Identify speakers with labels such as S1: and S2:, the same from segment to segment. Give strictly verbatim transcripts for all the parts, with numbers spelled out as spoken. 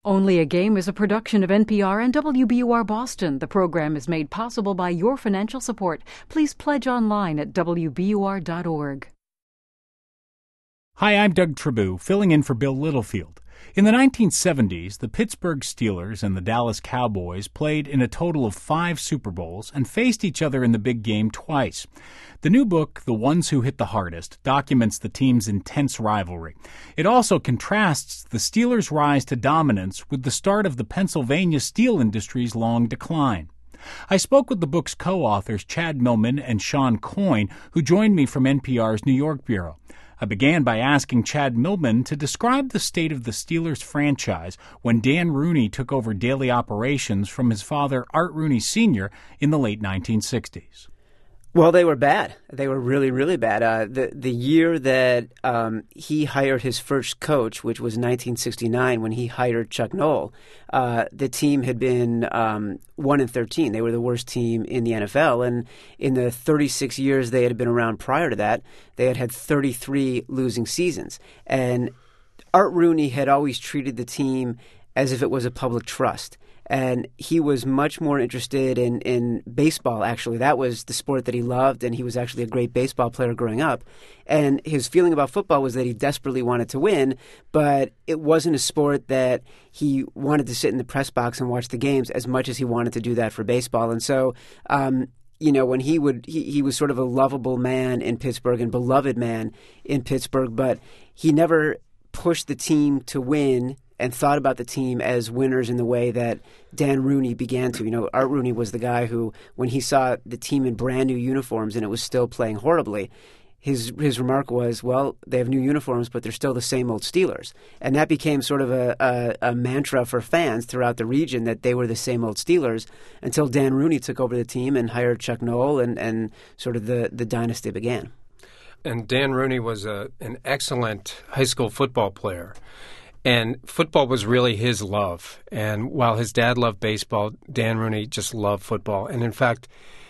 S1: Only a Game is a production of N P R and W B U R Boston. The program is made possible by your financial support. Please pledge online at W B U R dot org.
S2: Hi, I'm Doug Trabue, filling in for Bill Littlefield. In the nineteen seventies, the Pittsburgh Steelers and the Dallas Cowboys played in a total of five Super Bowls and faced each other in the big game twice. The new book, The Ones Who Hit the Hardest, documents the team's intense rivalry. It also contrasts the Steelers' rise to dominance with the start of the Pennsylvania steel industry's long decline. I spoke with the book's co-authors Chad Millman and Sean Coyne, who joined me from N P R's New York bureau. I began by asking Chad Millman to describe the state of the Steelers franchise when Dan Rooney took over daily operations from his father, Art Rooney Senior, in the late nineteen sixties.
S3: Well, they were bad. They were really, really bad. Uh, the the year that um, he hired his first coach, which was nineteen sixty-nine, when he hired Chuck Noll, uh, the team had been um, one and thirteen. They were the worst team in the N F L. And in the thirty-six years they had been around prior to that, they had had thirty-three losing seasons. And Art Rooney had always treated the team as if it was a public trust. And he was much more interested in, in baseball, actually. That was the sport that he loved, and he was actually a great baseball player growing up. And his feeling about football was that he desperately wanted to win, but it wasn't a sport that he wanted to sit in the press box and watch the games as much as he wanted to do that for baseball. And so, um, you know, when he would, he, he was sort of a lovable man in Pittsburgh and beloved man in Pittsburgh, but he never pushed the team to win and thought about the team as winners in the way that Dan Rooney began to. You know, Art Rooney was the guy who, when he saw the team in brand new uniforms and it was still playing horribly, his his remark was, well, they have new uniforms, but they're still the same old Steelers. And that became sort of a, a, a mantra for fans throughout the region that they were the same old Steelers until Dan Rooney took over the team and hired Chuck Noll, and, and sort of the, the dynasty began.
S4: And Dan Rooney was a, an excellent high school football player. And football was really his love. And while his dad loved baseball, Dan Rooney just loved football. And in fact,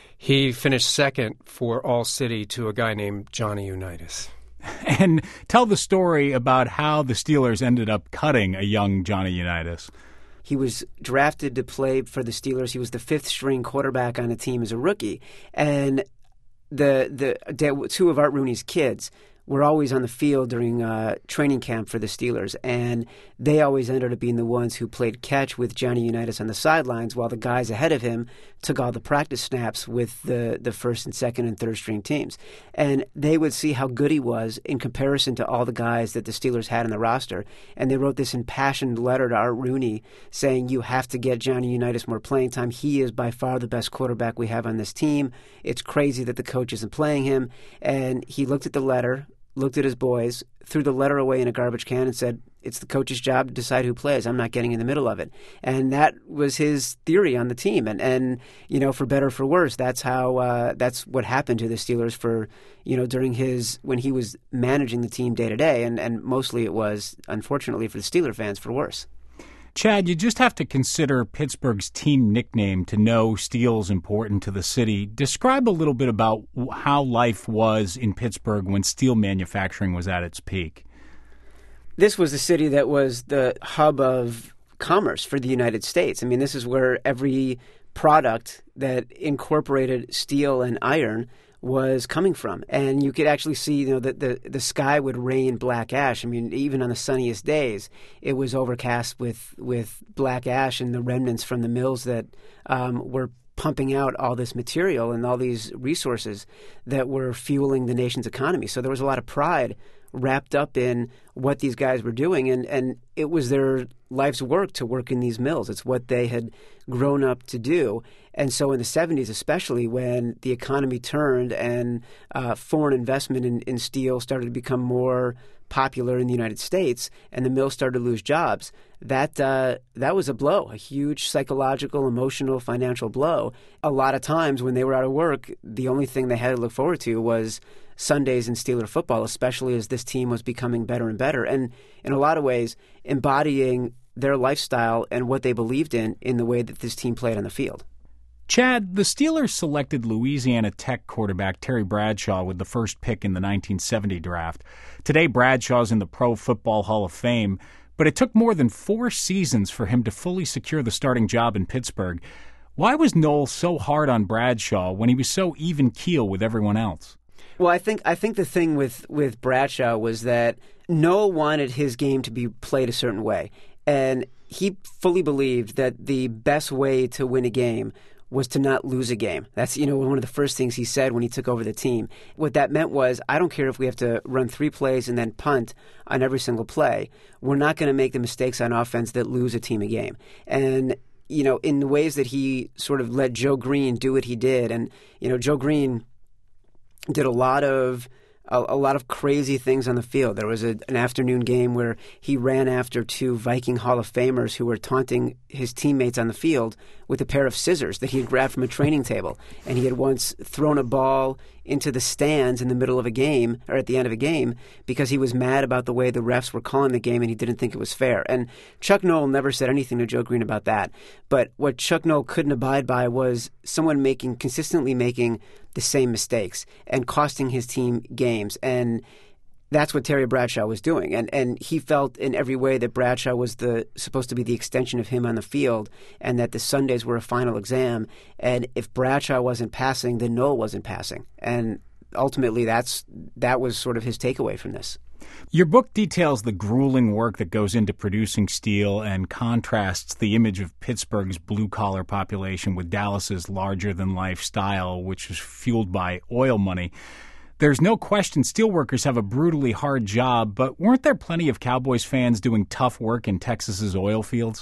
S4: he finished second for All-City to a guy named Johnny Unitas.
S2: And tell the story about how the Steelers ended up cutting a young Johnny Unitas.
S3: He was drafted to play for the Steelers. He was the fifth-string quarterback on the team as a rookie. And the the two of Art Rooney's kids were always on the field during uh, training camp for the Steelers, and they always ended up being the ones who played catch with Johnny Unitas on the sidelines while the guys ahead of him took all the practice snaps with the, the first and second and third string teams. And they would see how good he was in comparison to all the guys that the Steelers had in the roster. And they wrote this impassioned letter to Art Rooney saying, you have to get Johnny Unitas more playing time. He is by far the best quarterback we have on this team. It's crazy that the coach isn't playing him. And he looked at the letter, looked at his boys, threw the letter away in a garbage can and said, it's the coach's job to decide who plays. I'm not getting in the middle of it. And that was his theory on the team. And, and you know, for better or for worse, that's how uh, that's what happened to the Steelers for, you know, during his, when he was managing the team day to day. And, and mostly it was, unfortunately for the Steeler fans, for worse.
S2: Chad, you just have to consider Pittsburgh's team nickname to know steel's important to the city. Describe a little bit about how life was in Pittsburgh when steel manufacturing was at its peak.
S3: This was the city that was the hub of commerce for the United States. I mean, this is where every product that incorporated steel and iron was coming from. And you could actually see, you know, that the, the sky would rain black ash. I mean, even on the sunniest days, it was overcast with, with black ash and the remnants from the mills that um, were pumping out all this material and all these resources that were fueling the nation's economy. So there was a lot of pride wrapped up in what these guys were doing, and, and it was their life's work to work in these mills. It's what they had grown up to do. And so in the seventies, especially when the economy turned and uh, foreign investment in, in steel started to become more popular in the United States and the mills started to lose jobs, that uh, that was a blow, a huge psychological, emotional, financial blow. A lot of times when they were out of work, the only thing they had to look forward to was Sundays in Steeler football, especially as this team was becoming better and better. And in a lot of ways, embodying their lifestyle and what they believed in in the way that this team played on the field.
S2: Chad, the Steelers selected Louisiana Tech quarterback Terry Bradshaw with the first pick in the nineteen seventy draft. Today, Bradshaw's in the Pro Football Hall of Fame. but it took more than four seasons for him to fully secure the starting job in Pittsburgh. Why was Noll so hard on Bradshaw when he was so even keel with everyone else?
S3: Well, I think I think the thing with, with Bradshaw was that Noll wanted his game to be played a certain way, and he fully believed that the best way to win a game was to not lose a game. That's, you know, one of the first things he said when he took over the team. What that meant was, I don't care if we have to run three plays and then punt on every single play. We're not going to make the mistakes on offense that lose a team a game. And, you know, in the ways that he sort of let Joe Green do what he did, and, you know, Joe Green did a lot of a, a lot of crazy things on the field. There was a, an afternoon game where he ran after two Viking Hall of Famers who were taunting his teammates on the field with a pair of scissors that he had grabbed from a training table. And he had once thrown a ball into the stands in the middle of a game, or at the end of a game, because he was mad about the way the refs were calling the game and he didn't think it was fair. And Chuck Noll never said anything to Joe Green about that. But what Chuck Noll couldn't abide by was someone making consistently making the same mistakes and costing his team games. And that's what Terry Bradshaw was doing. And and he felt in every way that Bradshaw was the supposed to be the extension of him on the field, and that the Sundays were a final exam. And if Bradshaw wasn't passing, then Noll wasn't passing. And ultimately, that's that was sort of his takeaway from this.
S2: Your book details the grueling work that goes into producing steel and contrasts the image of Pittsburgh's blue-collar population with Dallas's larger-than-life style, which was fueled by oil money. There's no question steelworkers have a brutally hard job, but weren't there plenty of Cowboys fans doing tough work in Texas's oil fields?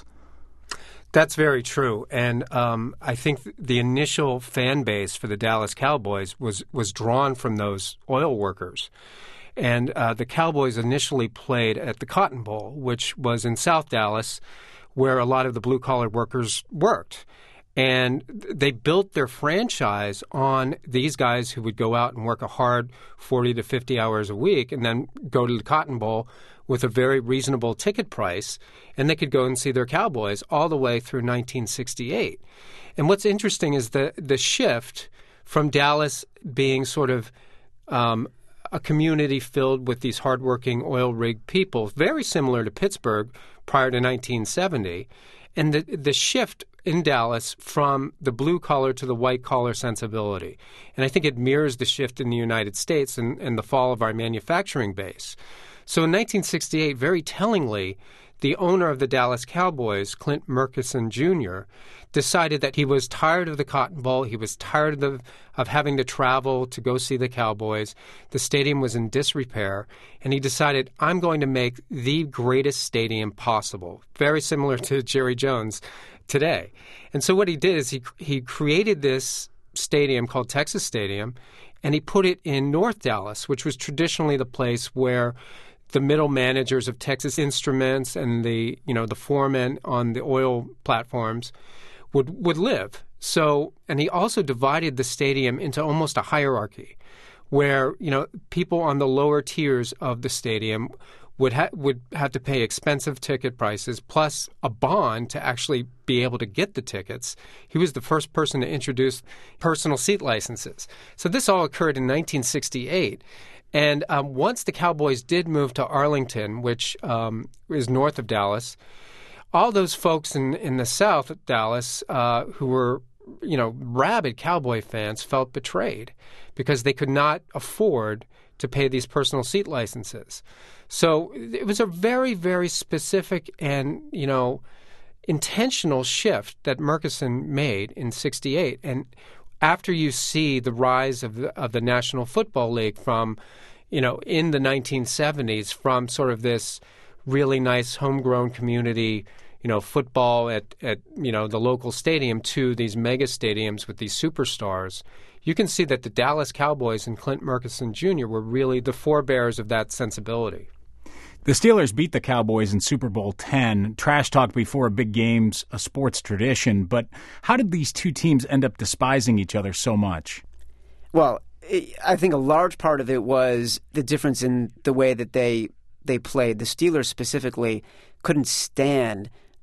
S4: That's very true. And um, I think the initial fan base for the Dallas Cowboys was, was drawn from those oil workers. And uh, the Cowboys initially played at the Cotton Bowl, which was in South Dallas, where a lot of the blue-collar workers worked. And they built their franchise on these guys who would go out and work a hard forty to fifty hours a week and then go to the Cotton Bowl with a very reasonable ticket price, and they could go and see their Cowboys all the way through nineteen sixty-eight. And what's interesting is the, the shift from Dallas being sort of um, a community filled with these hardworking oil rig people, very similar to Pittsburgh prior to nineteen seventy, and the the shift in Dallas from the blue-collar to the white-collar sensibility. And I think it mirrors the shift in the United States and, and the fall of our manufacturing base. So in nineteen sixty-eight, very tellingly, the owner of the Dallas Cowboys, Clint Murchison Junior, decided that he was tired of the Cotton Bowl. He was tired of, the, of having to travel to go see the Cowboys. The stadium was in disrepair, and he decided, I'm going to make the greatest stadium possible, very similar to Jerry Jones today. And so what he did is he he created this stadium called Texas Stadium, and he put it in North Dallas, which was traditionally the place where the middle managers of Texas Instruments and the you know the foremen on the oil platforms would would live. So, and he also divided the stadium into almost a hierarchy, where you know people on the lower tiers of the stadium would ha- would have to pay expensive ticket prices plus a bond to actually be able to get the tickets. He was the first person to introduce personal seat licenses. So this all occurred in nineteen sixty-eight. And um, once the Cowboys did move to Arlington, which um, is north of Dallas, all those folks in, in the south of Dallas uh, who were, you know, rabid Cowboy fans felt betrayed because they could not afford to pay these personal seat licenses. So it was a very, very specific and, you know, intentional shift that Murchison made in sixty-eight. And after you see the rise of the, of the National Football League from, you know, in the nineteen seventies, from sort of this really nice homegrown community, you know, football at, at you know, the local stadium to these mega stadiums with these superstars, you can see that the Dallas Cowboys and Clint Murchison Junior were really the forebears of that sensibility.
S2: The Steelers beat the Cowboys in Super Bowl ten. Trash talk before a big game's a sports tradition, but how did these two teams end up despising each other so much?
S3: Well, I think a large part of it was the difference in the way that they they played. The Steelers specifically couldn't stand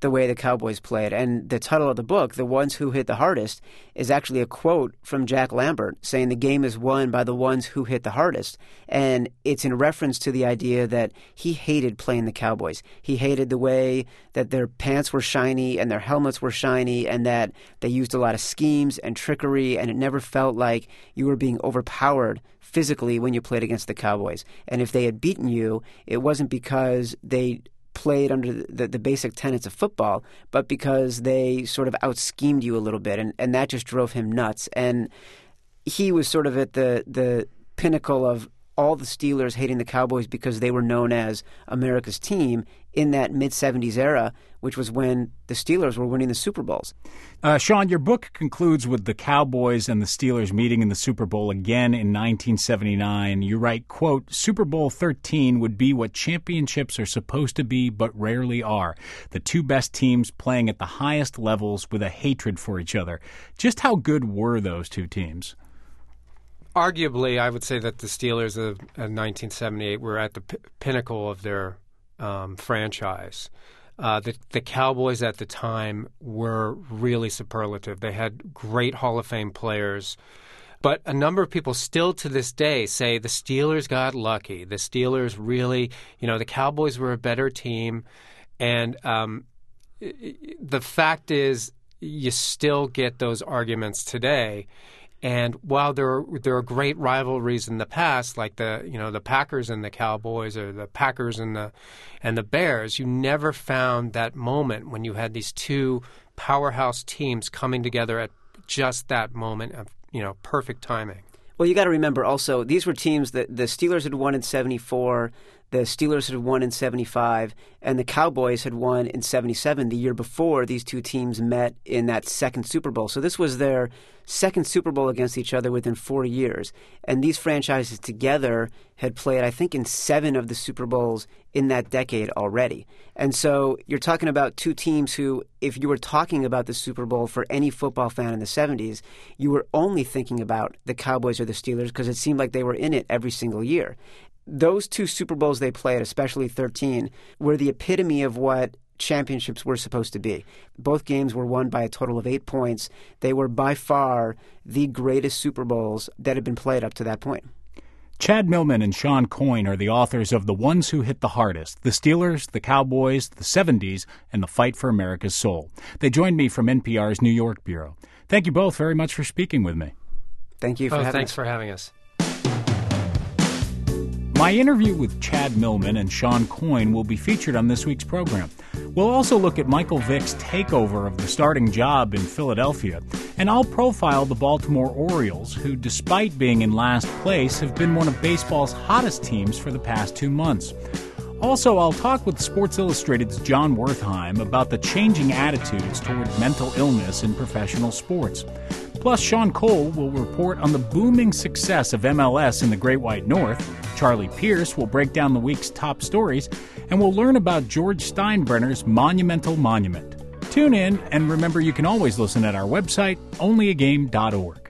S3: the way the Cowboys played. And the title of the book, The Ones Who Hit the Hardest, is actually a quote from Jack Lambert saying the game is won by the ones who hit the hardest. And it's in reference to the idea that he hated playing the Cowboys. He hated the way that their pants were shiny and their helmets were shiny and that they used a lot of schemes and trickery, and it never felt like you were being overpowered physically when you played against the Cowboys. And if they had beaten you, it wasn't because they played under the, the basic tenets of football, but because they sort of out-schemed you a little bit, and, and that just drove him nuts. And he was sort of at the, the pinnacle of all the Steelers hating the Cowboys because they were known as America's team in that mid-seventies era, which was when the Steelers were winning the Super Bowls.
S2: Uh, Sean, your book concludes with the Cowboys and the Steelers meeting in the Super Bowl again in nineteen seventy-nine. You write, quote, Super Bowl thirteen would be what championships are supposed to be but rarely are. The two best teams playing at the highest levels with a hatred for each other. Just how good were those two teams?
S4: Arguably, I would say that the Steelers of, of nineteen seventy-eight were at the p- pinnacle of their um, franchise. Uh, the, the Cowboys at the time were really superlative. They had great Hall of Fame players. But a number of people still to this day say the Steelers got lucky. The Steelers really, you know, the Cowboys were a better team. And um, the fact is, you still get those arguments today. And while there are, there are great rivalries in the past, like the you know the Packers and the Cowboys, or the Packers and the and the Bears, you never found that moment when you had these two powerhouse teams coming together at just that moment of you know perfect timing.
S3: Well, you got to remember also, these were teams that the Steelers had won in seventy-four, the Steelers had won in seventy-five, and the Cowboys had won in seventy-seven, the year before these two teams met in that second Super Bowl. So this was their second Super Bowl against each other within four years. And these franchises together had played, I think, in seven of the Super Bowls in that decade already. And so you're talking about two teams who, if you were talking about the Super Bowl for any football fan in the seventies, you were only thinking about the Cowboys or the Steelers because it seemed like they were in it every single year. Those two Super Bowls they played, especially thirteen, were the epitome of what championships were supposed to be. Both games were won by a total of eight points. They were by far the greatest Super Bowls that had been played up to that point.
S2: Chad Millman and Sean Coyne are the authors of The Ones Who Hit the Hardest, The Steelers, The Cowboys, The seventies, and The Fight for America's Soul. They joined me from N P R's New York bureau. Thank you both very much for speaking with me.
S3: Thank you for
S4: oh,
S3: having
S4: thanks
S3: us.
S4: for having us.
S2: My interview with Chad Millman and Sean Coyne will be featured on this week's program. We'll also look at Michael Vick's takeover of the starting job in Philadelphia, and I'll profile the Baltimore Orioles, who, despite being in last place, have been one of baseball's hottest teams for the past two months. Also, I'll talk with Sports Illustrated's John Wertheim about the changing attitudes toward mental illness in professional sports. Plus, Sean Cole will report on the booming success of M L S in the Great White North. Charlie Pierce will break down the week's top stories, and we'll learn about George Steinbrenner's monumental monument. Tune in, and remember you can always listen at our website, only a game dot org.